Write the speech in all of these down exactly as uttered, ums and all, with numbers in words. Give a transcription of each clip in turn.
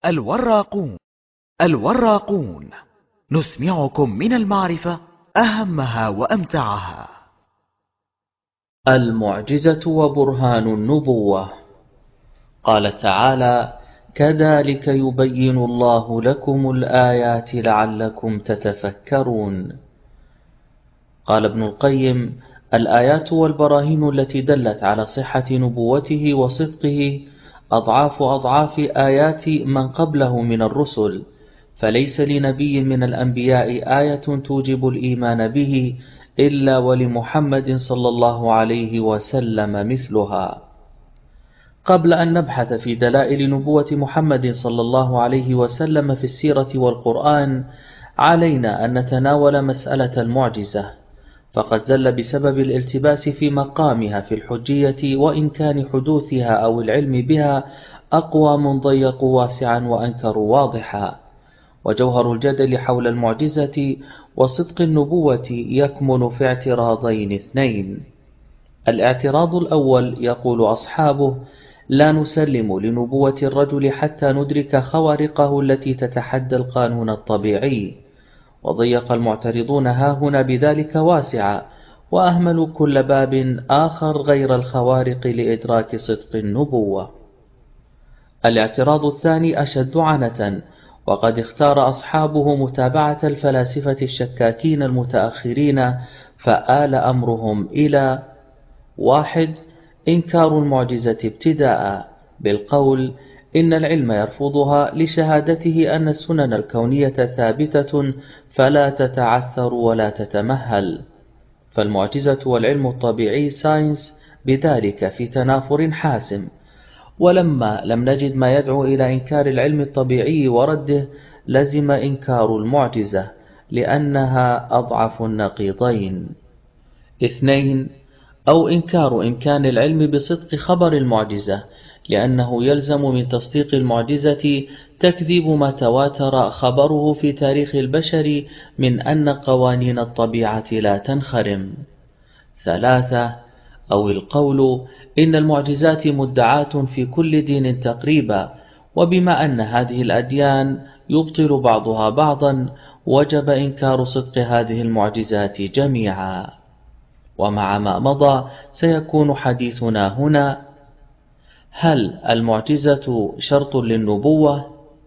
الوراقون الوراقون نسمعكم من المعرفة أهمها وأمتعها. المعجزة وبرهان النبوة. قال تعالى: كذلك يبين الله لكم الآيات لعلكم تتفكرون. قال ابن القيم: الآيات والبراهين التي دلت على صحة نبوته وصدقه أضعاف أضعاف آيات من قبله من الرسل، فليس لنبي من الأنبياء آية توجب الإيمان به إلا ولمحمد صلى الله عليه وسلم مثلها. قبل أن نبحث في دلائل نبوة محمد صلى الله عليه وسلم في السيرة والقرآن، علينا أن نتناول مسألة المعجزة، فقد زل بسبب الالتباس في مقامها في الحجية وإمكان حدوثها أو العلم بها أقوام ضيقوا واسعا وأنكروا واضحا. وجوهر الجدل حول المعجزة وصدق النبوة يكمن في اعتراضين اثنين. الاعتراض الأول يقول أصحابه: لا نسلم لنبوة الرجل حتى ندرك خوارقه التي تتحدى القانون الطبيعي. وضيق المعترضون هاهنا بذلك واسعا، وأهملوا كل باب آخر غير الخوارق لإدراك صدق النبوة. الاعتراض الثاني أشد عنة، وقد اختار أصحابه متابعة الفلاسفة الشكاكين المتأخرين، فآل أمرهم إلى: واحد، إنكار المعجزة ابتداء بالقول إن العلم يرفضها لشهادته أن السنن الكونية ثابتة فلا تتعثر ولا تتمهل، فالمعجزة والعلم الطبيعي ساينس بذلك في تنافر حاسم. ولما لم نجد ما يدعو إلى إنكار العلم الطبيعي ورده، لزم إنكار المعجزة لأنها أضعف النقيضين. اثنين، أو إنكار إمكان العلم بصدق خبر المعجزة، لأنه يلزم من تصديق المعجزة تكذيب ما تواتر خبره في تاريخ البشر من أن قوانين الطبيعة لا تنخرم. ثلاثة، أو القول إن المعجزات مدعاة في كل دين تقريبا، وبما أن هذه الأديان يبطل بعضها بعضا، وجب إنكار صدق هذه المعجزات جميعا. ومع ما مضى سيكون حديثنا هنا: هل المعجزة شرط للنبوة؟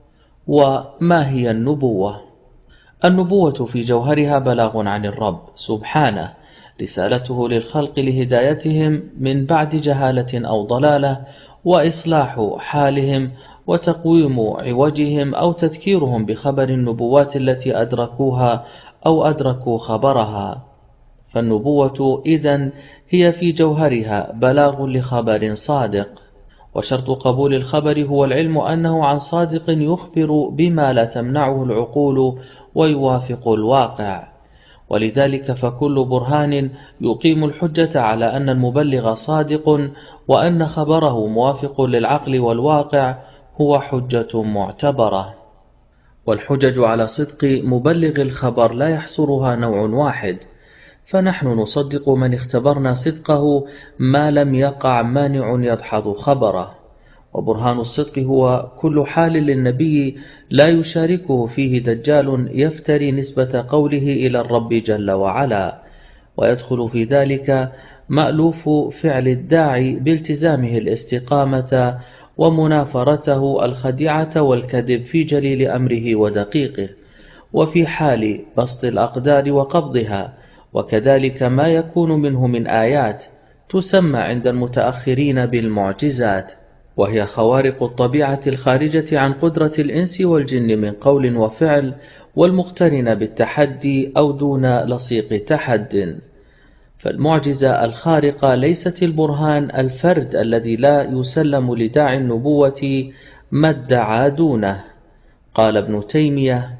وما هي النبوة؟ النبوة في جوهرها بلاغ عن الرب سبحانه، رسالته للخلق لهدايتهم من بعد جهالة أو ضلالة، وإصلاح حالهم وتقويم عوجهم أو تذكيرهم بخبر النبوات التي أدركوها أو أدركوا خبرها. فالنبوة إذن هي في جوهرها بلاغ لخبر صادق، وشرط قبول الخبر هو العلم أنه عن صادق يخبر بما لا تمنعه العقول ويوافق الواقع. ولذلك فكل برهان يقيم الحجة على أن المبلغ صادق وأن خبره موافق للعقل والواقع هو حجة معتبرة. والحجج على صدق مبلغ الخبر لا يحصرها نوع واحد، فنحن نصدق من اختبرنا صدقه ما لم يقع مانع يدحض خبره. وبرهان الصدق هو كل حال للنبي لا يشاركه فيه دجال يفتري نسبة قوله إلى الرب جل وعلا، ويدخل في ذلك مألوف فعل الداعي بالتزامه الاستقامة ومنافرته الخديعة والكذب في جليل أمره ودقيقه، وفي حال بسط الأقدار وقبضها، وكذلك ما يكون منه من آيات تسمى عند المتأخرين بالمعجزات، وهي خوارق الطبيعة الخارجة عن قدرة الإنس والجن من قول وفعل، والمقترنة بالتحدي أو دون لصيق تحد. فالمعجزة الخارقة ليست البرهان الفرد الذي لا يسلم لداعي النبوة ما ادعى دونه. قال ابن تيمية: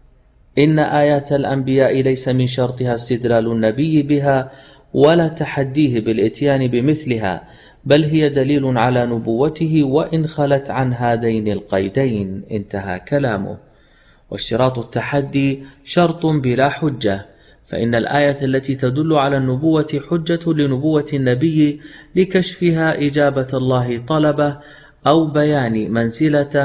إن آيات الأنبياء ليس من شرطها استدلال النبي بها ولا تحديه بالإتيان بمثلها، بل هي دليل على نبوته وإن خلت عن هذين القيدين. انتهى كلامه. واشتراط التحدي شرط بلا حجة، فإن الآية التي تدل على النبوة حجة لنبوة النبي لكشفها إجابة الله طلبه أو بيان منزلته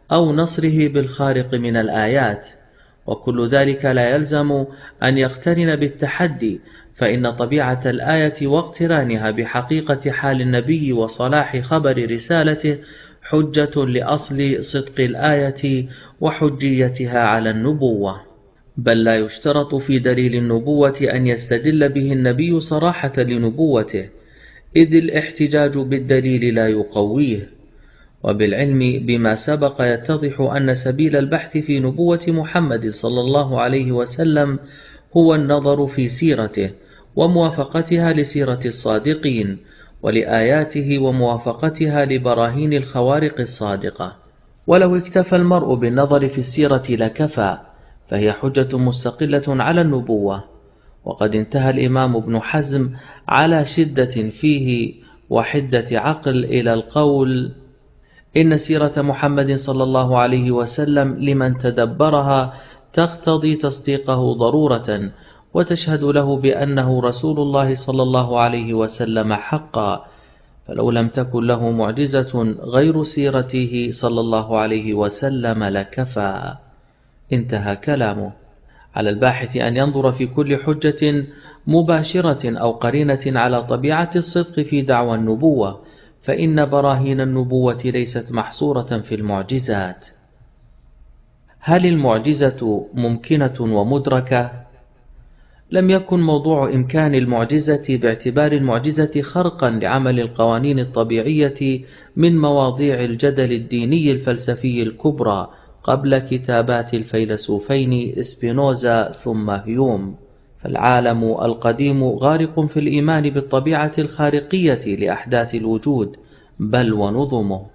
أو نصره بالخارق من الآيات، وكل ذلك لا يلزم أن يقترن بالتحدي، فإن طبيعة الآية واقترانها بحقيقة حال النبي وصلاح خبر رسالته حجة لأصل صدق الآية وحجيتها على النبوة، بل لا يشترط في دليل النبوة أن يستدل به النبي صراحة لنبوته، إذ الاحتجاج بالدليل لا يقويه. وبالعلم بما سبق يتضح أن سبيل البحث في نبوة محمد صلى الله عليه وسلم هو النظر في سيرته وموافقتها لسيرة الصادقين، ولآياته وموافقتها لبراهين الخوارق الصادقة. ولو اكتفى المرء بالنظر في السيرة لكفى، فهي حجة مستقلة على النبوة. وقد انتهى الإمام ابن حزم على شدة فيه وحدة عقل إلى القول: إن سيرة محمد صلى الله عليه وسلم لمن تدبرها تقتضي تصديقه ضرورة، وتشهد له بأنه رسول الله صلى الله عليه وسلم حقا، فلو لم تكن له معجزة غير سيرته صلى الله عليه وسلم لكفى. انتهى كلامه. على الباحث أن ينظر في كل حجة مباشرة أو قرينة على طبيعة الصدق في دعوى النبوة، فإن براهين النبوة ليست محصورة في المعجزات. هل المعجزة ممكنة ومدركة؟ لم يكن موضوع إمكان المعجزة باعتبار المعجزة خرقا لعمل القوانين الطبيعية من مواضيع الجدل الديني الفلسفي الكبرى قبل كتابات الفيلسوفين سبينوزا ثم هيوم، فالعالم القديم غارق في الإيمان بالطبيعة الخارقية لأحداث الوجود بل ونظمه.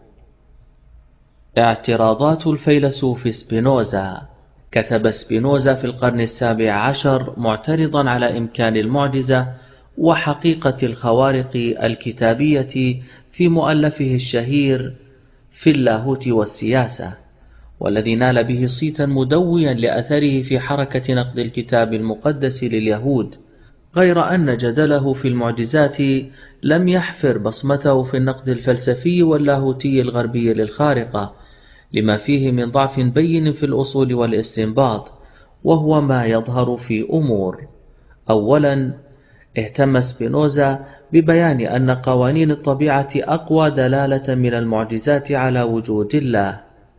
اعتراضات الفيلسوف سبينوزا. كتب سبينوزا في القرن السابع عشر معترضا على إمكان المعجزة وحقيقة الخوارق الكتابية في مؤلفه الشهير في اللاهوت والسياسة، والذي نال به صيتا مدويا لأثره في حركة نقد الكتاب المقدس لليهود، غير أن جدله في المعجزات لم يحفر بصمته في النقد الفلسفي واللاهوتي الغربي للخارقة، لما فيه من ضعف بين في الأصول والاستنباط، وهو ما يظهر في أمور. أولا، اهتم سبينوزا ببيان أن قوانين الطبيعة أقوى دلالة من المعجزات على وجود الله،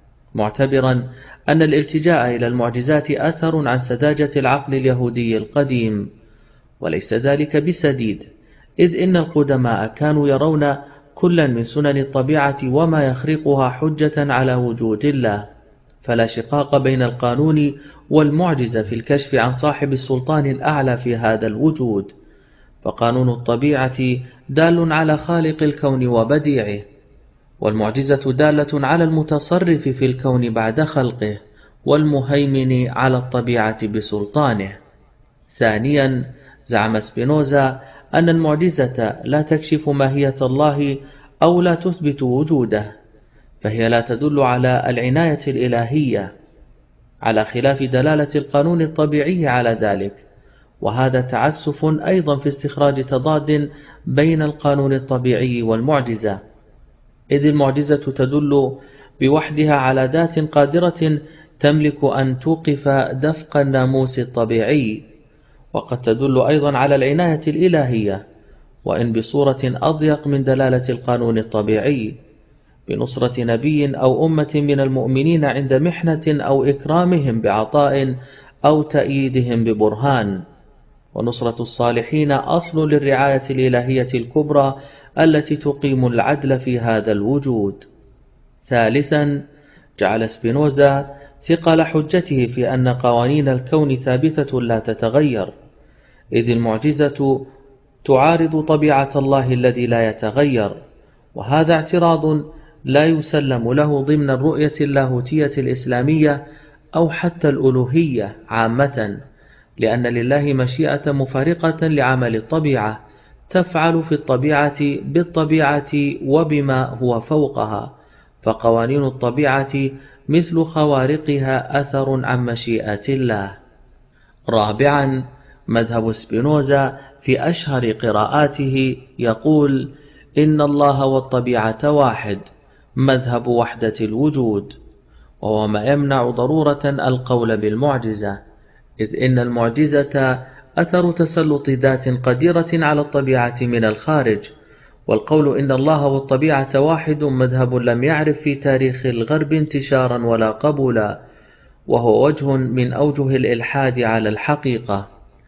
معتبرا أن الالتجاء إلى المعجزات أثر عن سذاجة العقل اليهودي القديم، وليس ذلك بسديد، إذ إن القدماء كانوا يرون كلا من سنن الطبيعة وما يخرقها حجة على وجود الله، فلا شقاق بين القانون والمعجزة في الكشف عن صاحب السلطان الأعلى في هذا الوجود، فقانون الطبيعة دال على خالق الكون وبديعه، والمعجزة دالة على المتصرف في الكون بعد خلقه والمهيمن على الطبيعة بسلطانه. ثانيا، زعم سبينوزا أن المعجزة لا تكشف ماهية الله أو لا تثبت وجوده، فهي لا تدل على العناية الإلهية، على خلاف دلالة القانون الطبيعي على ذلك، وهذا تعسف أيضا في استخراج تضاد بين القانون الطبيعي والمعجزة، إذ المعجزة تدل بوحدها على ذات قادرة تملك أن توقف دفق الناموس الطبيعي، وقد تدل أيضا على العناية الإلهية، وإن بصورة أضيق من دلالة القانون الطبيعي، بنصرة نبي أو أمة من المؤمنين عند محنة أو إكرامهم بعطاء أو تأييدهم ببرهان. ونصرة الصالحين أصل للرعاية الإلهية الكبرى التي تقيم العدل في هذا الوجود. ثالثا، جعل سبينوزا ثقل حجته في أن قوانين الكون ثابتة لا تتغير، إذ المعجزة تعارض طبيعة الله الذي لا يتغير، وهذا اعتراض لا يسلم له ضمن الرؤية اللاهوتية الإسلامية أو حتى الألوهية عامة، لأن لله مشيئة مفارقة لعمل الطبيعة تفعل في الطبيعة بالطبيعة وبما هو فوقها، فقوانين الطبيعة مثل خوارقها أثر عن مشيئة الله. رابعا، مذهب سبينوزا في أشهر قراءاته يقول: إن الله والطبيعة واحد، مذهب وحدة الوجود، وهو ما يمنع ضرورة القول بالمعجزة، إذ إن المعجزة أثر تسلط ذات قديرة على الطبيعة من الخارج، والقول إن الله والطبيعة واحد مذهب لم يعرف في تاريخ الغرب انتشارا ولا قبولا، وهو وجه من أوجه الإلحاد على الحقيقة.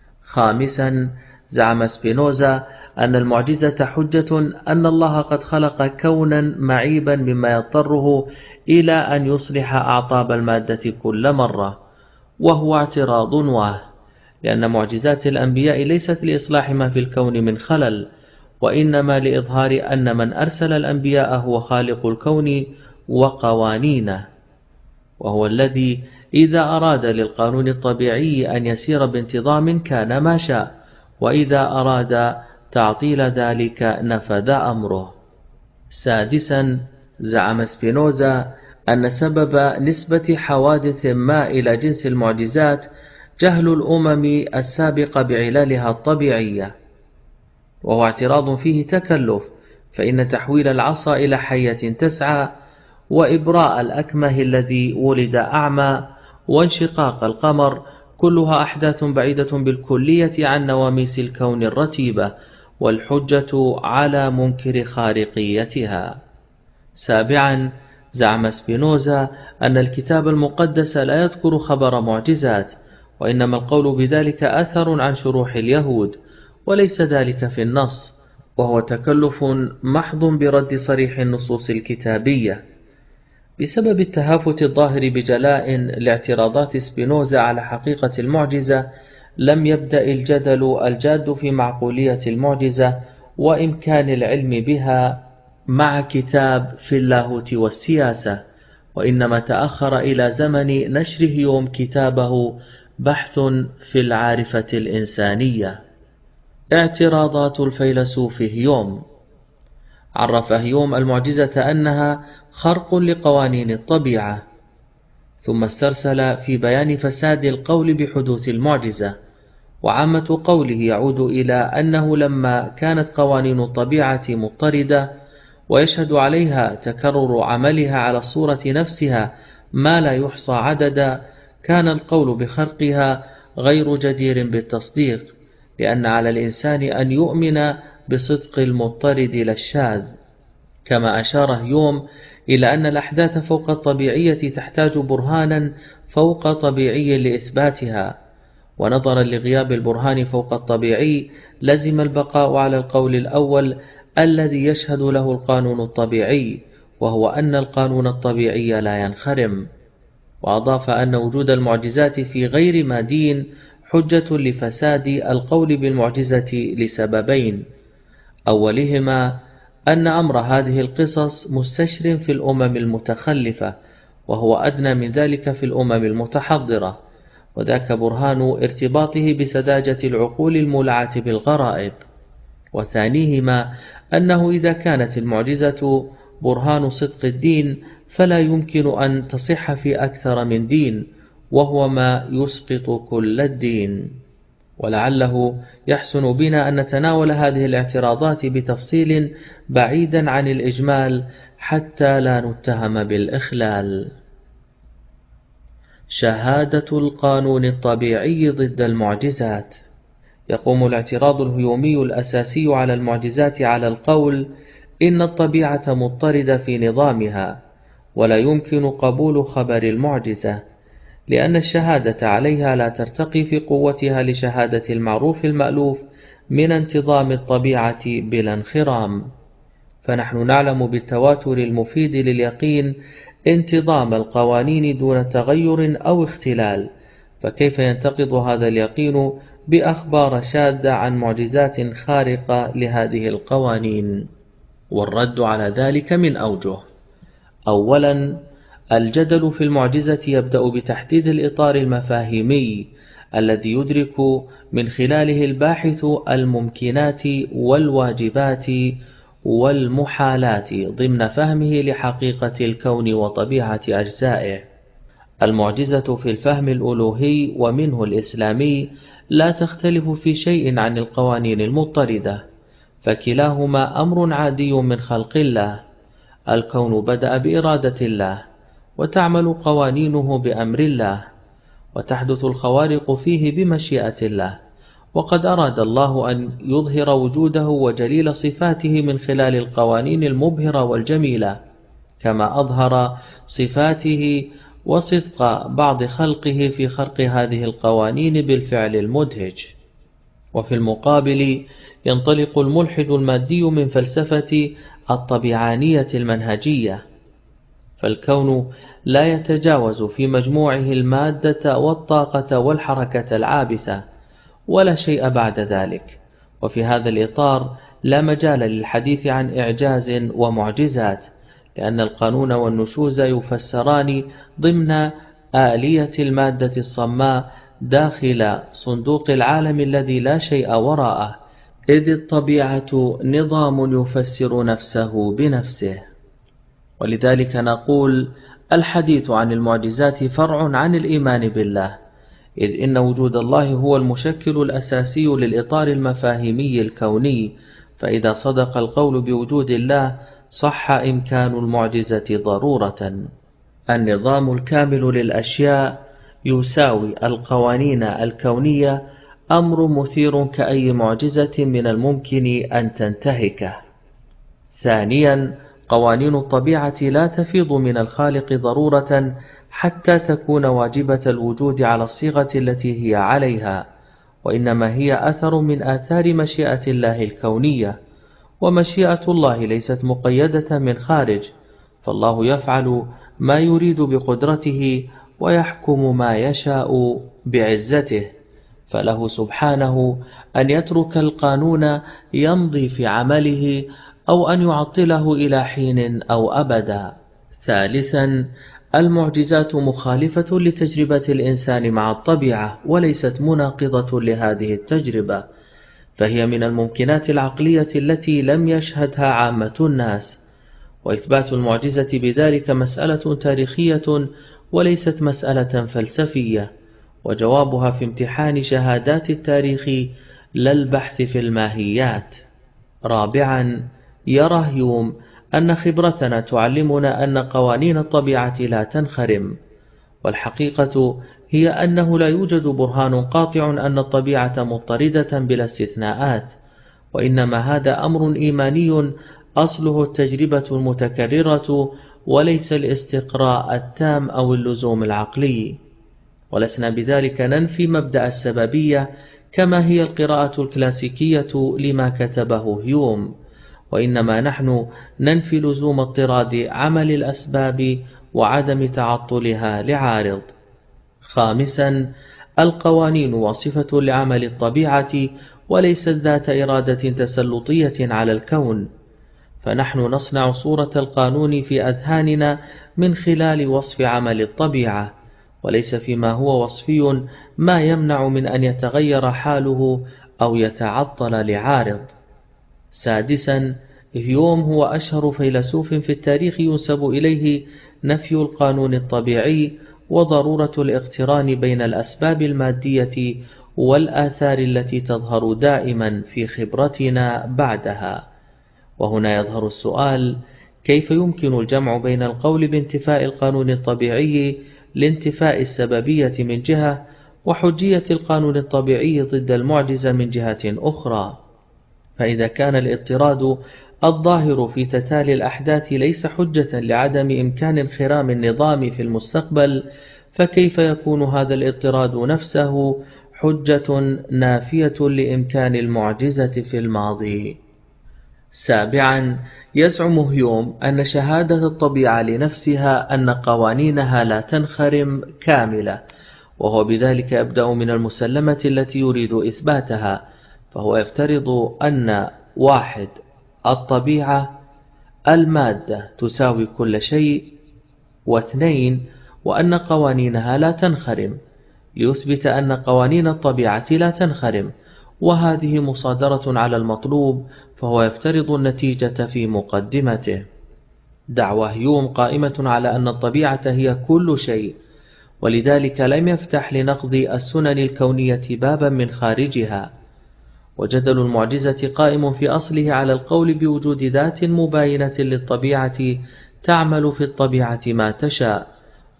خامسا، زعم سبينوزا أن المعجزة حجة أن الله قد خلق كونا معيبا مما يضطره إلى أن يصلح أعطاب المادة كل مرة، وهو اعتراض واه، لأن معجزات الأنبياء ليست لإصلاح ما في الكون من خلل، وإنما لإظهار أن من أرسل الأنبياء هو خالق الكون وقوانينه، وهو الذي إذا أراد للقانون الطبيعي أن يسير بانتظام كان ما شاء، وإذا أراد تعطيل ذلك نفذ أمره. سادسا، زعم سبينوزا أن سبب نسبة حوادث ما إلى جنس المعجزات جهل الأمم السابقة بعلالها الطبيعية، وهو اعتراض فيه تكلف، فإن تحويل العصا إلى حية تسعى، وإبراء الأكمه الذي ولد أعمى، وانشقاق القمر، كلها أحداث بعيدة بالكلية عن نواميس الكون الرتيبة، والحجة على منكر خارقيتها. سابعا، زعم سبينوزا أن الكتاب المقدس لا يذكر خبر معجزات، وإنما القول بذلك أثر عن شروح اليهود، وليس ذلك في النص، وهو تكلف محض برد صريح النصوص الكتابية. بسبب التهافت الظاهر بجلاء لاعتراضات سبينوزا على حقيقة المعجزة، لم يبدأ الجدل الجاد في معقولية المعجزة وإمكان العلم بها مع كتاب في اللاهوت والسياسة، وإنما تأخر إلى زمن نشر هيوم كتابه بحث في العارفة الإنسانية. اعتراضات الفيلسوف هيوم. عرف هيوم المعجزة أنها خرق لقوانين الطبيعة، ثم استرسل في بيان فساد القول بحدوث المعجزة، وعامة قوله يعود إلى أنه لما كانت قوانين الطبيعة مضطردة ويشهد عليها تكرر عملها على الصورة نفسها ما لا يحصى عددا، كان القول بخرقها غير جدير بالتصديق، لأن على الإنسان أن يؤمن بصدق المضطرد لا الشاذ. كما أشار هيوم إلى أن الأحداث فوق الطبيعية تحتاج برهانا فوق طبيعي لإثباتها، ونظرا لغياب البرهان فوق الطبيعي لزم البقاء على القول الأول الذي يشهد له القانون الطبيعي، وهو أن القانون الطبيعي لا ينخرم. وأضاف أن وجود المعجزات في غير ما دين حجة لفساد القول بالمعجزة لسببين: أولهما أن أمر هذه القصص مستشر في الأمم المتخلفة، وهو أدنى من ذلك في الأمم المتحضرة، وذاك برهان ارتباطه بسذاجة العقول المولعة بالغرائب. وثانيهما أنه إذا كانت المعجزة برهان صدق الدين فلا يمكن أن تصح في أكثر من دين، وهو ما يسقط كل الدين. ولعله يحسن بنا أن نتناول هذه الاعتراضات بتفصيل بعيدا عن الإجمال حتى لا نتهم بالإخلال. شهادة القانون الطبيعي ضد المعجزات. يقوم الاعتراض الهيومي الأساسي على المعجزات على القول إن الطبيعة مضطردة في نظامها، ولا يمكن قبول خبر المعجزة، لأن الشهادة عليها لا ترتقي في قوتها لشهادة المعروف المألوف من انتظام الطبيعة بلا انخرام. فنحن نعلم بالتواتر المفيد لليقين انتظام القوانين دون تغير أو اختلال، فكيف ينتقض هذا اليقين بأخبار شاذة عن معجزات خارقة لهذه القوانين؟ والرد على ذلك من أوجه. أولا، الجدل في المعجزة يبدأ بتحديد الإطار المفاهيمي الذي يدرك من خلاله الباحث الممكنات والواجبات والمحالات ضمن فهمه لحقيقة الكون وطبيعة أجزائه. المعجزة في الفهم الألوهي ومنه الإسلامي لا تختلف في شيء عن القوانين المضطردة، فكلاهما أمر عادي من خلق الله. الكون بدأ بإرادة الله، وتعمل قوانينه بأمر الله، وتحدث الخوارق فيه بمشيئة الله. وقد أراد الله أن يظهر وجوده وجليل صفاته من خلال القوانين المبهرة والجميلة، كما أظهر صفاته وصدق بعض خلقه في خلق هذه القوانين بالفعل المدهج. وفي المقابل ينطلق الملحد المادي من فلسفة الطبيعانية المنهجية، فالكون لا يتجاوز في مجموعه المادة والطاقة والحركة العابثة، ولا شيء بعد ذلك. وفي هذا الإطار لا مجال للحديث عن إعجاز ومعجزات، لأن القانون والنشوز يفسران ضمن آلية المادة الصماء داخل صندوق العالم الذي لا شيء وراءه، إذ الطبيعة نظام يفسر نفسه بنفسه. ولذلك نقول الحديث عن المعجزات فرع عن الإيمان بالله، إذ إن وجود الله هو المشكل الأساسي للإطار المفاهيمي الكوني، فإذا صدق القول بوجود الله صح إمكان المعجزة ضرورة. النظام الكامل للأشياء يساوي القوانين الكونية أمر مثير كأي معجزة من الممكن أن تنتهكه. ثانيا، قوانين الطبيعة لا تفيض من الخالق ضرورة حتى تكون واجبة الوجود على الصيغة التي هي عليها، وإنما هي أثر من آثار مشيئة الله الكونية، ومشيئة الله ليست مقيدة من خارج، فالله يفعل ما يريد بقدرته ويحكم ما يشاء بعزته، فله سبحانه أن يترك القانون يمضي في عمله أو أن يعطله إلى حين أو أبدا. ثالثا، المعجزات مخالفة لتجربة الإنسان مع الطبيعة، وليست مناقضة لهذه التجربة، فهي من الممكنات العقلية التي لم يشهدها عامة الناس، وإثبات المعجزة بذلك مسألة تاريخية وليست مسألة فلسفية، وجوابها في امتحان شهادات التاريخ لا البحث في الماهيات. رابعا، يرى هيوم أن خبرتنا تعلمنا أن قوانين الطبيعة لا تنخرم، والحقيقة هي أنه لا يوجد برهان قاطع أن الطبيعة مضطردة بلا استثناءات، وإنما هذا أمر إيماني أصله التجربة المتكررة وليس الاستقراء التام أو اللزوم العقلي. ولسنا بذلك ننفي مبدأ السببية كما هي القراءة الكلاسيكية لما كتبه هيوم، وإنما نحن ننفي لزوم اضطراد عمل الأسباب وعدم تعطلها لعارض. خامسا، القوانين وصفة لعمل الطبيعة وليست ذات إرادة تسلطية على الكون، فنحن نصنع صورة القانون في أذهاننا من خلال وصف عمل الطبيعة، وليس فيما هو وصفي ما يمنع من أن يتغير حاله أو يتعطل لعارض. سادسا، هيوم هو أشهر فيلسوف في التاريخ ينسب إليه نفي القانون الطبيعي وضرورة الاقتران بين الأسباب المادية والآثار التي تظهر دائما في خبرتنا بعدها. وهنا يظهر السؤال: كيف يمكن الجمع بين القول بانتفاء القانون الطبيعي لانتفاء السببية من جهة، وحجية القانون الطبيعي ضد المعجزة من جهة أخرى؟ فإذا كان الاضطراد الظاهر في تتالي الأحداث ليس حجة لعدم إمكان انخرام النظام في المستقبل، فكيف يكون هذا الاضطراد نفسه حجة نافية لإمكان المعجزة في الماضي؟ سابعا، يزعم هيوم أن شهادة الطبيعة لنفسها أن قوانينها لا تنخرم كاملة، وهو بذلك يبدأ من المسلمة التي يريد إثباتها، فهو يفترض أن واحد الطبيعة المادة تساوي كل شيء، واثنين وأن قوانينها لا تنخرم، ليثبت أن قوانين الطبيعة لا تنخرم، وهذه مصادرة على المطلوب، فهو يفترض النتيجة في مقدمته. دعوى هيوم قائمة على أن الطبيعة هي كل شيء، ولذلك لم يفتح لنقض السنن الكونية بابا من خارجها. وجدل المعجزة قائم في أصله على القول بوجود ذات مباينة للطبيعة تعمل في الطبيعة ما تشاء،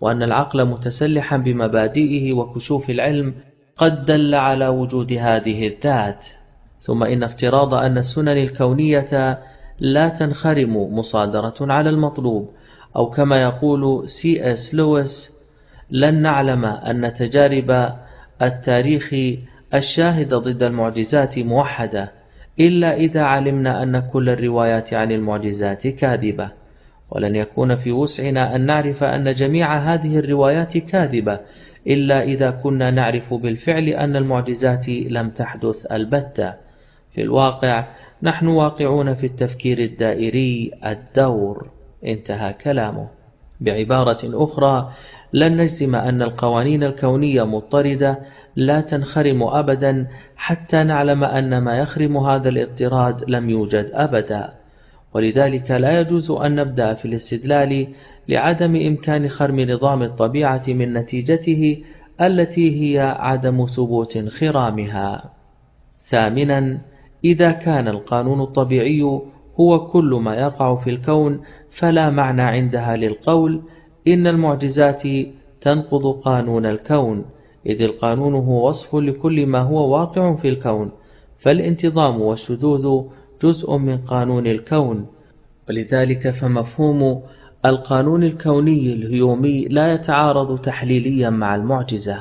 وأن العقل متسلحا بمبادئه وكشوف العلم قد دل على وجود هذه الذات. ثم إن افتراض أن السنن الكونية لا تنخرم مصادرة على المطلوب، أو كما يقول سي اس لويس: لن نعلم أن تجارب التاريخ الشاهدة ضد المعجزات موحدة إلا إذا علمنا أن كل الروايات عن المعجزات كاذبة، ولن يكون في وسعنا أن نعرف أن جميع هذه الروايات كاذبة إلا إذا كنا نعرف بالفعل أن المعجزات لم تحدث البتة. في الواقع نحن واقعون في التفكير الدائري الدور. انتهى كلامه. بعبارة أخرى، لن نجزم أن القوانين الكونية مضطردة لا تنخرم أبدا حتى نعلم أن ما يخرم هذا الاضطراد لم يوجد أبدا، ولذلك لا يجوز أن نبدأ في الاستدلال لعدم إمكان خرم نظام الطبيعة من نتيجته التي هي عدم ثبوت انخرامها. ثامنا، إذا كان القانون الطبيعي هو كل ما يقع في الكون فلا معنى عندها للقول إن المعجزات تنقض قانون الكون، إذ القانون هو وصف لكل ما هو واقع في الكون، فالانتظام والشذوذ جزء من قانون الكون، ولذلك فمفهوم القانون الكوني الهيومي لا يتعارض تحليليا مع المعجزة.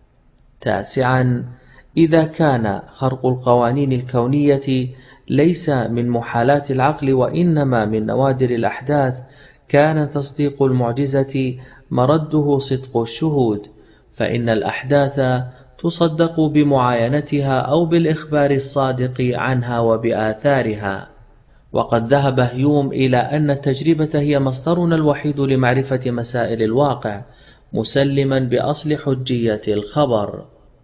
تاسعا، إذا كان خرق القوانين الكونية ليس من محالات العقل وإنما من نوادر الأحداث، كان تصديق المعجزة مرده صدق الشهود، فإن الأحداث تصدق بمعاينتها أو بالإخبار الصادق عنها وبآثارها. وقد ذهب هيوم إلى أن التجربة هي مصدرنا الوحيد لمعرفة مسائل الواقع، مسلما بأصل حجية الخبر.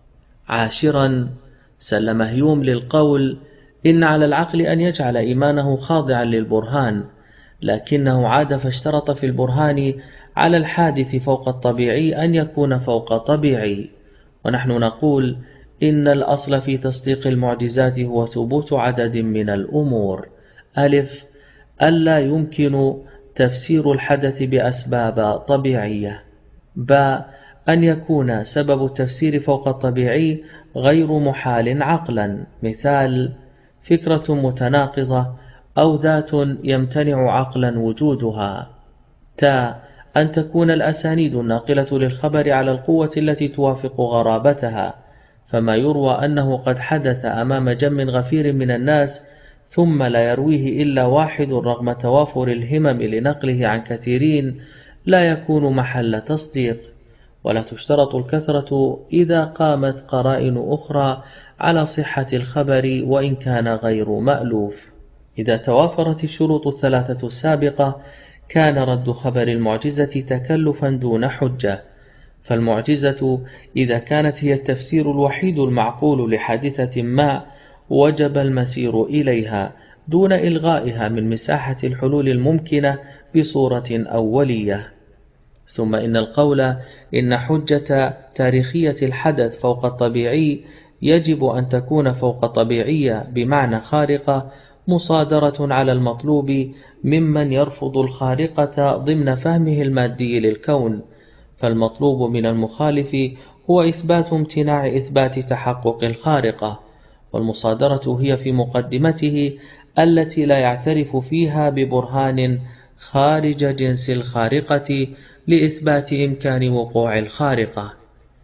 عاشرا، سلم هيوم للقول إن على العقل أن يجعل إيمانه خاضعا للبرهان، لكنه عاد فاشترط في البرهان على الحادث فوق الطبيعي أن يكون فوق طبيعي. ونحن نقول إن الأصل في تصديق المعجزات هو ثبوت عدد من الأمور: ألف، ألا يمكن تفسير الحدث بأسباب طبيعية. ب، أن يكون سبب التفسير فوق الطبيعي غير محال عقلا، مثال فكرة متناقضة أو ذات يمتنع عقلا وجودها. ت، أن تكون الأسانيد الناقلة للخبر على القوة التي توافق غرابتها، فما يروى أنه قد حدث أمام جم غفير من الناس ثم لا يرويه إلا واحد رغم توافر الهمم لنقله عن كثيرين لا يكون محل تصديق. ولا تشترط الكثرة إذا قامت قرائن أخرى على صحة الخبر وإن كان غير مألوف. إذا توافرت الشروط الثلاثة السابقة كان رد خبر المعجزة تكلفا دون حجة، فالمعجزة إذا كانت هي التفسير الوحيد المعقول لحادثة ما وجب المسير إليها دون إلغائها من مساحة الحلول الممكنة بصورة أولية. ثم إن القول إن حجة تاريخية الحدث فوق الطبيعي يجب أن تكون فوق طبيعية بمعنى خارقة مصادرة على المطلوب ممن يرفض الخارقة ضمن فهمه المادي للكون، فالمطلوب من المخالف هو إثبات امتناع إثبات تحقق الخارقة، والمصادرة هي في مقدمته التي لا يعترف فيها ببرهان خارج جنس الخارقة لإثبات إمكان وقوع الخارقة،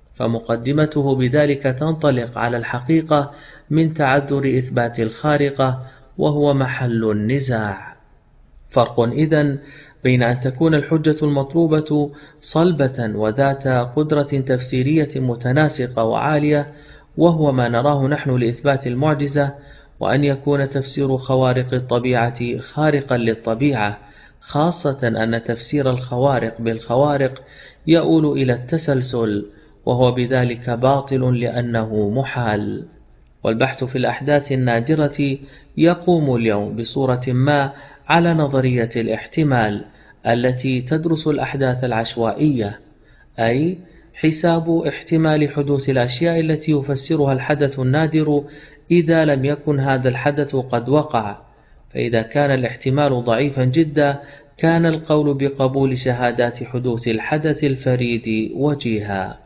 فمقدمته بذلك تنطلق على الحقيقة من تعذر إثبات الخارقة وهو محل النزاع. فرق إذن بين أن تكون الحجة المطلوبة صلبة وذات قدرة تفسيرية متناسقة وعالية وهو ما نراه نحن لإثبات المعجزة، وأن يكون تفسير خوارق الطبيعة خارقا للطبيعة، خاصة أن تفسير الخوارق بالخوارق يؤول إلى التسلسل وهو بذلك باطل لأنه محال. والبحث في الأحداث النادرة يقوم اليوم بصورة ما على نظرية الاحتمال التي تدرس الأحداث العشوائية، أي حساب احتمال حدوث الأشياء التي يفسرها الحدث النادر إذا لم يكن هذا الحدث قد وقع، فإذا كان الاحتمال ضعيفا جدا كان القول بقبول شهادات حدوث الحدث الفريد وجيها.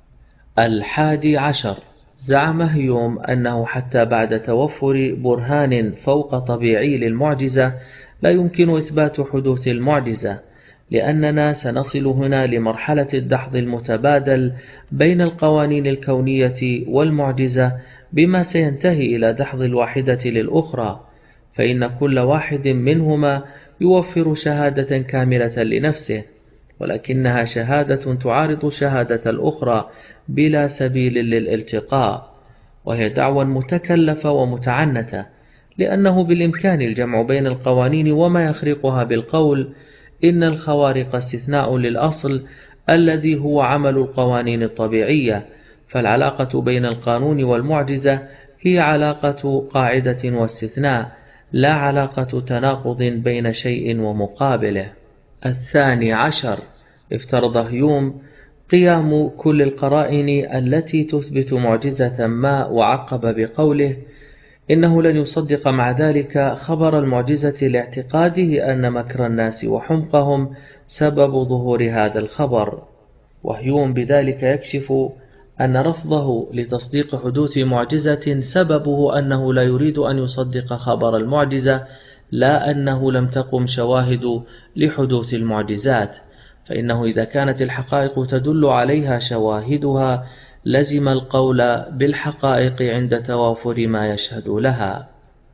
الحادي عشر، زعم هيوم أنه حتى بعد توفر برهان فوق طبيعي للمعجزة لا يمكن إثبات حدوث المعجزة، لأننا سنصل هنا لمرحلة الدحض المتبادل بين القوانين الكونية والمعجزة، بما سينتهي إلى دحض الواحدة للأخرى، فإن كل واحد منهما يوفر شهادة كاملة لنفسه، ولكنها شهادة تعارض شهادة الأخرى بلا سبيل للالتقاء، وهي دعوى متكلفة ومتعنتة، لأنه بالإمكان الجمع بين القوانين وما يخرقها بالقول إن الخوارق استثناء للأصل الذي هو عمل القوانين الطبيعية، فالعلاقة بين القانون والمعجزة هي علاقة قاعدة واستثناء، لا علاقة تناقض بين شيء ومقابله. الثاني عشر، افترض هيوم قيام كل القرائن التي تثبت معجزة ما، وعقب بقوله إنه لن يصدق مع ذلك خبر المعجزة لاعتقاده أن مكر الناس وحمقهم سبب ظهور هذا الخبر، وهيوم بذلك يكشف أن رفضه لتصديق حدوث معجزة سببه أنه لا يريد أن يصدق خبر المعجزة، لا أنه لم تقم شواهد لحدوث المعجزات، فإنه إذا كانت الحقائق تدل عليها شواهدها لزم القول بالحقائق عند توافر ما يشهد لها.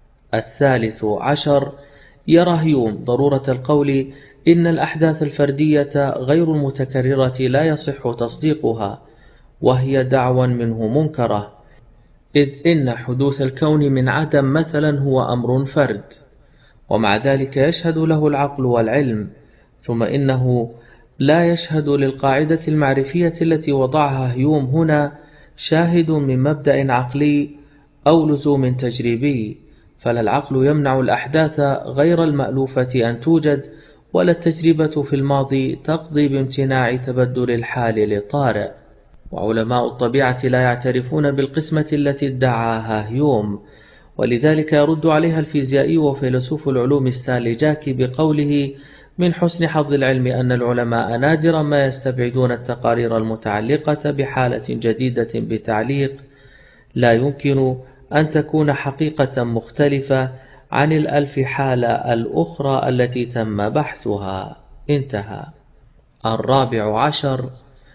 الثالث عشر، يرى هيوم ضرورة القول إن الأحداث الفردية غير المتكررة لا يصح تصديقها، وهي دعوى منه منكرة، إذ إن حدوث الكون من عدم مثلا هو أمر فرد، ومع ذلك يشهد له العقل والعلم، ثم إنه لا يشهد للقاعدة المعرفية التي وضعها هيوم هنا شاهد من مبدأ عقلي أو لزوم تجريبي، فلا العقل يمنع الأحداث غير المألوفة أن توجد، ولا التجربة في الماضي تقضي بامتناع تبدل الحال لطارئ، وعلماء الطبيعة لا يعترفون بالقسمة التي ادعاها هيوم، ولذلك يرد عليها الفيزيائي وفيلسوف العلوم ستانلي جاكي بقوله من حسن حظ العلم أن العلماء نادرا ما يستبعدون التقارير المتعلقة بحالة جديدة بتعليق لا يمكن أن تكون حقيقة مختلفة عن الألف حالة الأخرى التي تم بحثها. انتهى. الرابع عشر،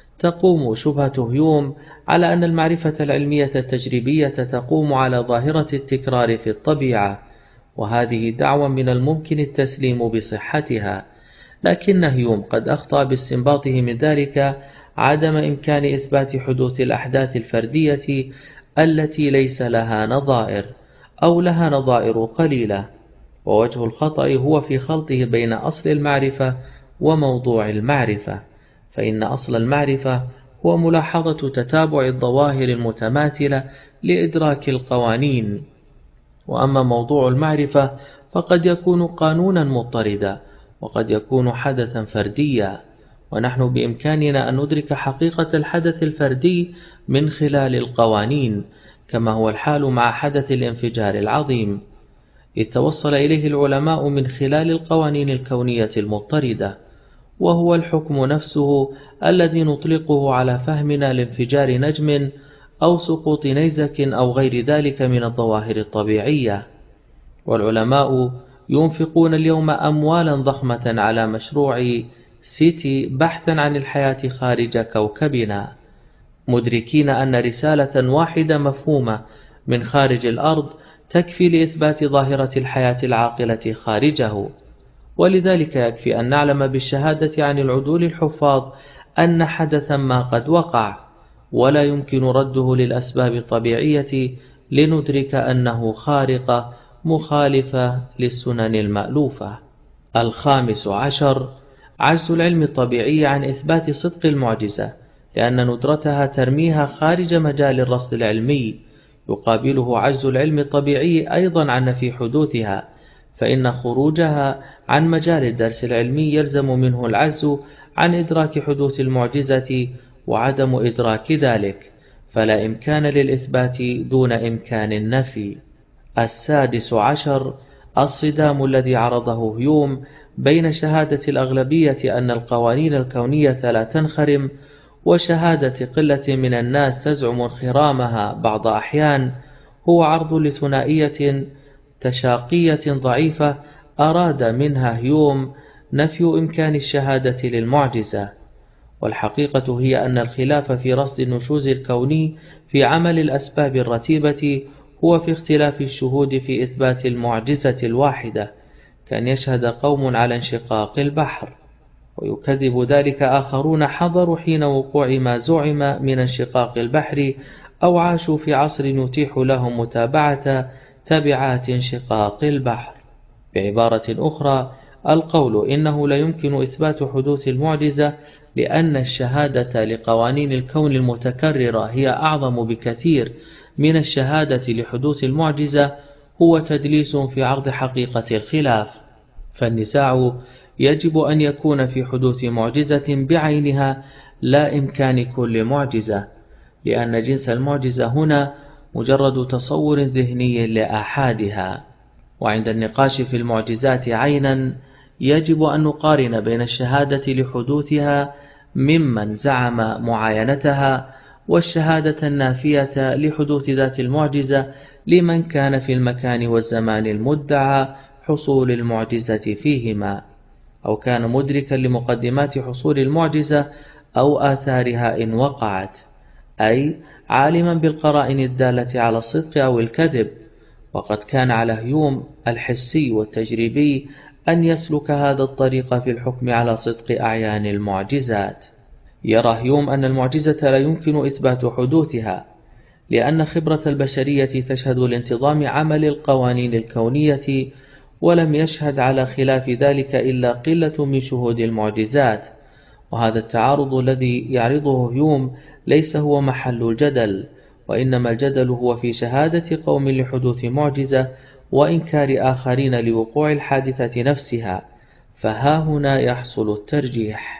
تقوم شبهة هيوم على أن المعرفة العلمية التجريبية تقوم على ظاهرة التكرار في الطبيعة، وهذه دعوى من الممكن التسليم بصحتها، لكن هيوم قد أخطأ باستنباطه من ذلك عدم إمكان إثبات حدوث الأحداث الفردية التي ليس لها نظائر أو لها نظائر قليلة، ووجه الخطأ هو في خلطه بين أصل المعرفة وموضوع المعرفة، فإن أصل المعرفة هو ملاحظة تتابع الظواهر المتماثلة لإدراك القوانين، وأما موضوع المعرفة فقد يكون قانونا مضطردا، وقد يكون حدثا فرديا، ونحن بإمكاننا أن ندرك حقيقة الحدث الفردي من خلال القوانين، كما هو الحال مع حدث الانفجار العظيم، إذ توصل إليه العلماء من خلال القوانين الكونية المضطردة، وهو الحكم نفسه الذي نطلقه على فهمنا لانفجار نجم أو سقوط نيزك أو غير ذلك من الظواهر الطبيعية. والعلماء ينفقون اليوم أموالا ضخمة على مشروع سيتي بحثا عن الحياة خارج كوكبنا، مدركين أن رسالة واحدة مفهومة من خارج الأرض تكفي لإثبات ظاهرة الحياة العاقلة خارجه، ولذلك يكفي أن نعلم بالشهادة عن العدول الحفاظ أن حدثا ما قد وقع، ولا يمكن رده للأسباب الطبيعية لندرك أنه خارقة مخالفة للسنن المألوفة. الخامس عشر، عجز العلم الطبيعي عن إثبات صدق المعجزة، لأن ندرتها ترميها خارج مجال الرصد العلمي، يقابله عجز العلم الطبيعي أيضا عن نفي حدوثها، فإن خروجها عن مجال الدرس العلمي يلزم منه العجز عن إدراك حدوث المعجزة وعدم إدراك ذلك، فلا إمكان للإثبات دون إمكان النفي. السادس عشر، الصدام الذي عرضه هيوم بين شهادة الأغلبية أن القوانين الكونية لا تنخرم وشهادة قلة من الناس تزعم انخرامها بعض أحيان هو عرض لثنائية تشاقية ضعيفة أراد منها هيوم نفي إمكان الشهادة للمعجزة. والحقيقة هي أن الخلاف في رصد النشوز الكوني في عمل الأسباب الرتيبة هو في اختلاف الشهود في إثبات المعجزة الواحدة، كأن يشهد قوم على انشقاق البحر ويكذب ذلك آخرون حضروا حين وقوع ما زعم من انشقاق البحر أو عاشوا في عصر يتيح لهم متابعة تبعات انشقاق البحر. بعبارة أخرى، القول إنه لا يمكن إثبات حدوث المعجزة لأن الشهادة لقوانين الكون المتكررة هي أعظم بكثير من الشهادة لحدوث المعجزة هو تدليس في عرض حقيقة الخلاف، فالنزاع يجب أن يكون في حدوث معجزة بعينها لا إمكان كل معجزة، لأن جنس المعجزة هنا مجرد تصور ذهني لآحادها. وعند النقاش في المعجزات عينا يجب أن نقارن بين الشهادة لحدوثها ممن زعم معاينتها والشهادة النافية لحدوث ذات المعجزة لمن كان في المكان والزمان المدعى حصول المعجزة فيهما، أو كان مدركا لمقدمات حصول المعجزة أو آثارها إن وقعت، أي عالما بالقرائن الدالة على الصدق أو الكذب. وقد كان على هيوم الحسي والتجريبي أن يسلك هذا الطريق في الحكم على صدق أعيان المعجزات. يرى هيوم أن المعجزة لا يمكن إثبات حدوثها لأن خبرة البشرية تشهد لانتظام عمل القوانين الكونية، ولم يشهد على خلاف ذلك إلا قلة من شهود المعجزات. وهذا التعارض الذي يعرضه هيوم ليس هو محل الجدل، وإنما الجدل هو في شهادة قوم لحدوث معجزة وإنكار آخرين لوقوع الحادثة نفسها، فها هنا يحصل الترجيح.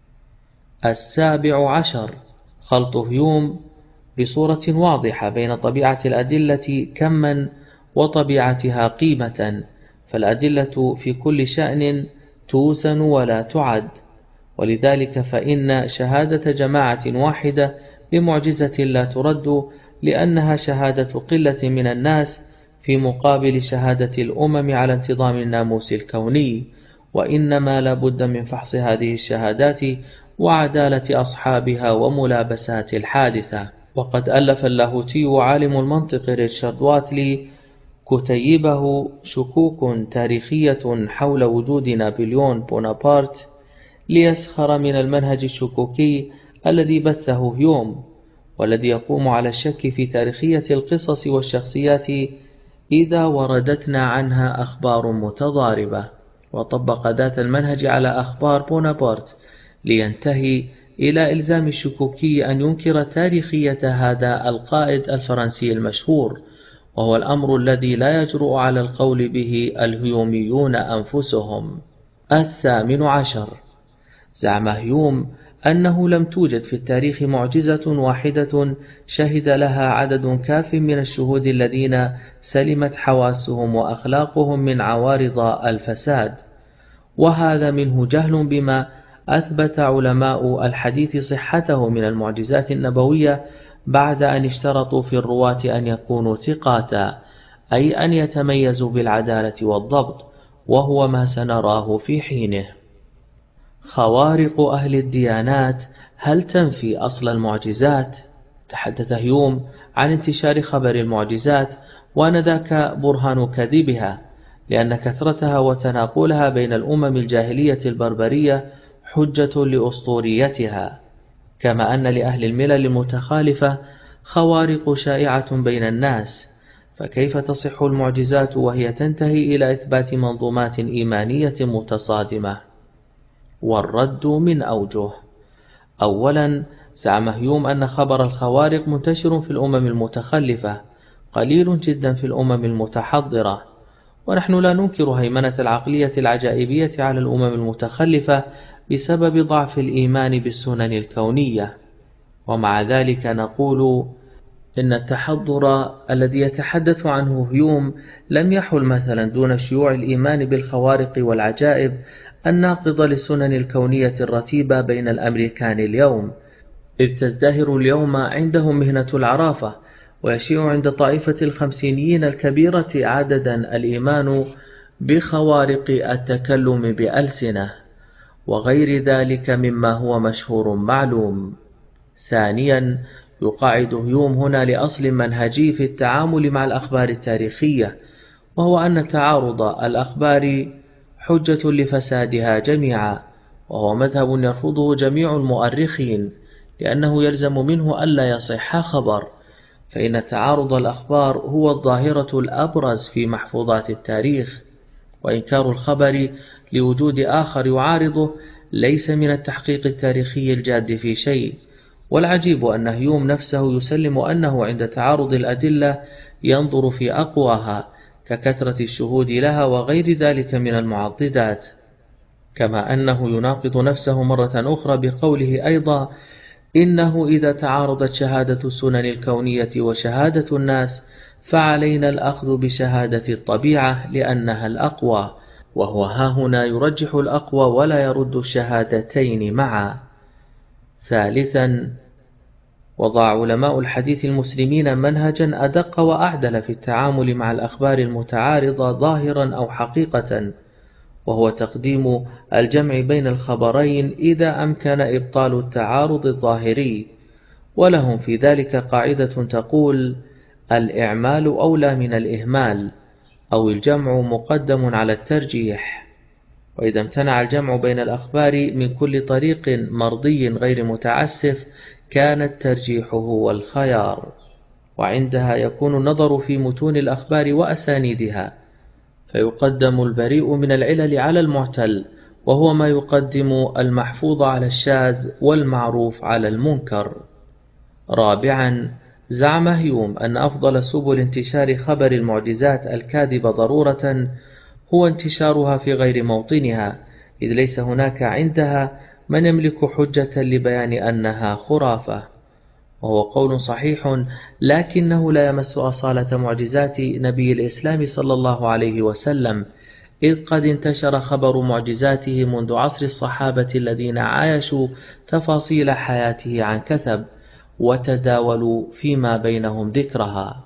السابع عشر، خلط هيوم بصورة واضحة بين طبيعة الأدلة كما وطبيعتها قيمة، فالأدلة في كل شأن توزن ولا تعد، ولذلك فإن شهادة جماعة واحدة لمعجزة لا ترد لأنها شهادة قلة من الناس في مقابل شهادة الأمم على انتظام الناموس الكوني، وإنما لا بد من فحص هذه الشهادات وعدالة أصحابها وملابسات الحادثة. وقد ألف اللاهوتي وعالم المنطق ريتشارد واتلي كتيبه شكوك تاريخية حول وجود نابليون بونابرت ليسخر من المنهج الشكوكي الذي بثه هيوم، والذي يقوم على الشك في تاريخية القصص والشخصيات إذا وردتنا عنها أخبار متضاربة، وطبق ذات المنهج على أخبار بونابرت لينتهي إلى إلزام الشكوكي أن ينكر تاريخية هذا القائد الفرنسي المشهور، وهو الأمر الذي لا يجرؤ على القول به الهيوميون أنفسهم. الثامن عشر، زعم هيوم أنه لم توجد في التاريخ معجزة واحدة شهد لها عدد كاف من الشهود الذين سلمت حواسهم وأخلاقهم من عوارض الفساد، وهذا منه جهل بما أثبت علماء الحديث صحته من المعجزات النبوية بعد أن اشترطوا في الرواة أن يكونوا ثقاتا، أي أن يتميزوا بالعدالة والضبط، وهو ما سنراه في حينه. خوارق أهل الديانات هل تنفي أصل المعجزات؟ تحدث هيوم عن انتشار خبر المعجزات وأن ذاك برهان كذبها، لأن كثرتها وتناقلها بين الأمم الجاهلية البربرية حجة لأسطوريتها، كما أن لأهل الملل المتخالفة خوارق شائعة بين الناس، فكيف تصح المعجزات وهي تنتهي إلى إثبات منظومات إيمانية متصادمة؟ والرد من أوجه. أولا، زعم هيوم أن خبر الخوارق منتشر في الأمم المتخلفة، قليل جدا في الأمم المتحضرة، ونحن لا ننكر هيمنة العقلية العجائبية على الأمم المتخلفة بسبب ضعف الإيمان بالسنن الكونية، ومع ذلك نقول إن التحضر الذي يتحدث عنه هيوم لم يحل مثلا دون شيوع الإيمان بالخوارق والعجائب الناقض للسنن الكونية الرتيبة بين الأمريكان اليوم، إذ تزدهر اليوم عندهم مهنة العرافة، ويشيع عند طائفة الخمسينيين الكبيرة عددا الإيمان بخوارق التكلم بألسنة وغير ذلك مما هو مشهور معلوم. ثانيا، يقاعد هيوم هنا لأصل منهجي في التعامل مع الأخبار التاريخية، وهو أن تعارض الأخبار حجة لفسادها جميعا، وهو مذهب يرفضه جميع المؤرخين، لأنه يلزم منه ألا يصح خبر، فإن تعارض الأخبار هو الظاهرة الأبرز في محفوظات التاريخ، وإنكار الخبر لوجود آخر يعارضه ليس من التحقيق التاريخي الجاد في شيء. والعجيب أن هيوم نفسه يسلم أنه عند تعارض الأدلة ينظر في أقواها ككثرة الشهود لها وغير ذلك من المعضدات، كما أنه يناقض نفسه مرة أخرى بقوله أيضا: إنه إذا تعارضت شهادة السنن الكونية وشهادة الناس فعلينا الأخذ بشهادة الطبيعة لأنها الأقوى، وهو هاهنا يرجح الأقوى ولا يرد الشهادتين معا. ثالثا، وضع علماء الحديث المسلمين منهجا أدق وأعدل في التعامل مع الأخبار المتعارضة ظاهرا أو حقيقة، وهو تقديم الجمع بين الخبرين إذا أمكن إبطال التعارض الظاهري، ولهم في ذلك قاعدة تقول: الإعمال أولى من الإهمال، أو الجمع مقدم على الترجيح. وإذا امتنع الجمع بين الأخبار من كل طريق مرضي غير متعسف كان الترجيح هو الخيار، وعندها يكون النظر في متون الأخبار وأسانيدها، فيقدم البريء من العلل على المعتل، وهو ما يقدم المحفوظ على الشاذ والمعروف على المنكر. رابعا، زعم هيوم أن أفضل سبل انتشار خبر المعجزات الكاذبة ضرورة هو انتشارها في غير موطنها، إذ ليس هناك عندها من يملك حجة لبيان أنها خرافة، وهو قول صحيح، لكنه لا يمس أصالة معجزات نبي الإسلام صلى الله عليه وسلم، إذ قد انتشر خبر معجزاته منذ عصر الصحابة الذين عايشوا تفاصيل حياته عن كثب، وتداولوا فيما بينهم ذكرها.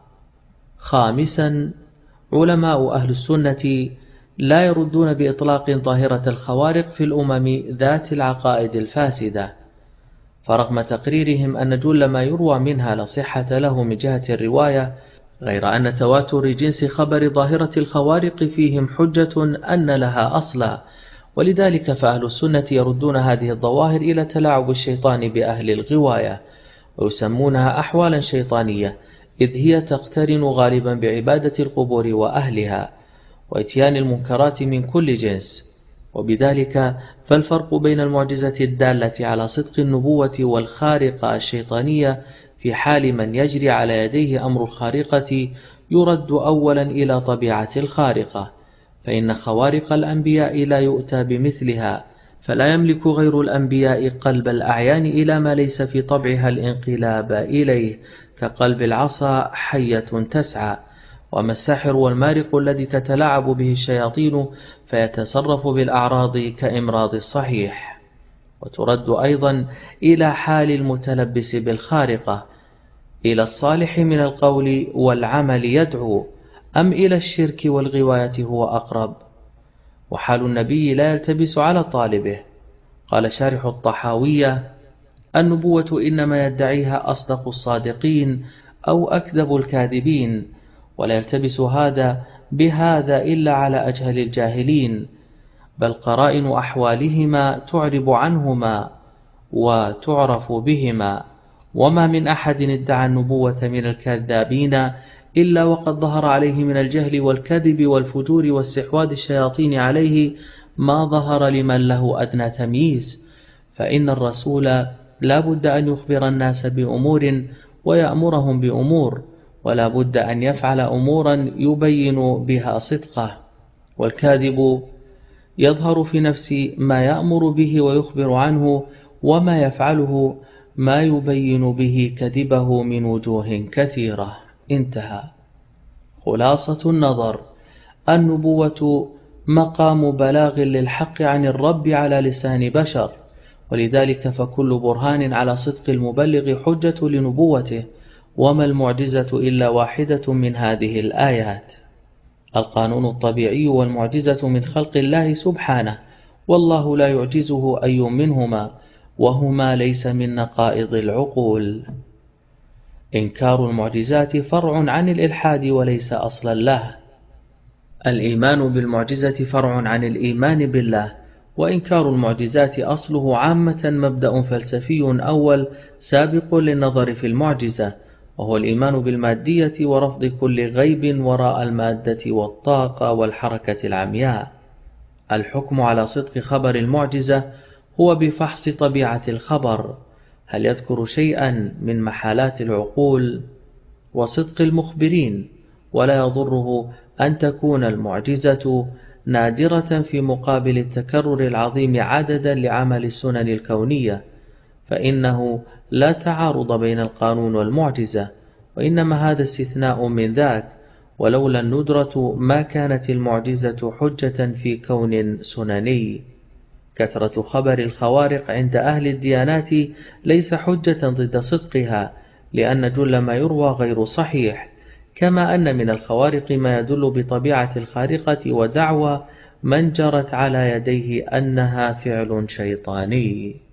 خامسا، علماء أهل السنة لا يردون بإطلاق ظاهرة الخوارق في الأمم ذات العقائد الفاسدة، فرغم تقريرهم أن جل ما يروى منها لا صحة له من جهة الرواية، غير أن تواتر جنس خبر ظاهرة الخوارق فيهم حجة أن لها أصلا، ولذلك فأهل السنة يردون هذه الظواهر إلى تلاعب الشيطان بأهل الغواية، ويسمونها أحوالا شيطانية، إذ هي تقترن غالبا بعبادة القبور وأهلها وإتيان المنكرات من كل جنس. وبذلك فالفرق بين المعجزة الدالة على صدق النبوة والخارقة الشيطانية في حال من يجري على يديه أمر الخارقة يرد أولا إلى طبيعة الخارقة، فإن خوارق الأنبياء لا يؤتى بمثلها، فلا يملك غير الأنبياء قلب الأعيان إلى ما ليس في طبعها الانقلاب إليه، كقلب العصا حية تسعى. وما الساحر والمارق الذي تتلاعب به الشياطين فيتصرف بالأعراض كإمراض الصحيح. وترد أيضا إلى حال المتلبس بالخارقة، إلى الصالح من القول والعمل يدعو، أم إلى الشرك والغواية هو أقرب؟ وحال النبي لا يلتبس على طالبه. قال شارح الطحاوية: النبوة إنما يدعيها أصدق الصادقين أو أكذب الكاذبين، ولا يلتبس هذا بهذا إلا على أجهل الجاهلين، بل قرائن أحوالهما تعرب عنهما وتعرف بهما، وما من أحد ادعى النبوة من الكذابين إلا وقد ظهر عليه من الجهل والكذب والفجور واستحواذ الشياطين عليه ما ظهر لمن له أدنى تمييز، فإن الرسول لا بد أن يخبر الناس بأمور ويأمرهم بأمور، ولا بد أن يفعل أمورا يبين بها صدقه، والكاذب يظهر في نفس ما يأمر به ويخبر عنه، وما يفعله ما يبين به كذبه من وجوه كثيرة. انتهى. خلاصة النظر: النبوة مقام بلاغ للحق عن الرب على لسان بشر، ولذلك فكل برهان على صدق المبلغ حجة لنبوته، وما المعجزة إلا واحدة من هذه الآيات. القانون الطبيعي والمعجزة من خلق الله سبحانه، والله لا يعجزه أي منهما، وهما ليس من نقائض العقول. إنكار المعجزات فرع عن الإلحاد وليس أصلا له. الإيمان بالمعجزة فرع عن الإيمان بالله، وإنكار المعجزات أصله عامة مبدأ فلسفي أول سابق للنظر في المعجزة، وهو الإيمان بالمادية ورفض كل غيب وراء المادة والطاقة والحركة العمياء. الحكم على صدق خبر المعجزة هو بفحص طبيعة الخبر، هل يذكر شيئا من محالات العقول وصدق المخبرين، ولا يضره أن تكون المعجزة نادرة في مقابل التكرر العظيم عددا لعمل السنن الكونية، فإنه لا تعارض بين القانون والمعجزة، وإنما هذا استثناء من ذاك، ولولا الندرة ما كانت المعجزة حجة في كون سنني. كثرة خبر الخوارق عند أهل الديانات ليس حجة ضد صدقها، لأن جل ما يروى غير صحيح، كما أن من الخوارق ما يدل بطبيعة الخارقة ودعوى من جرت على يديه أنها فعل شيطاني.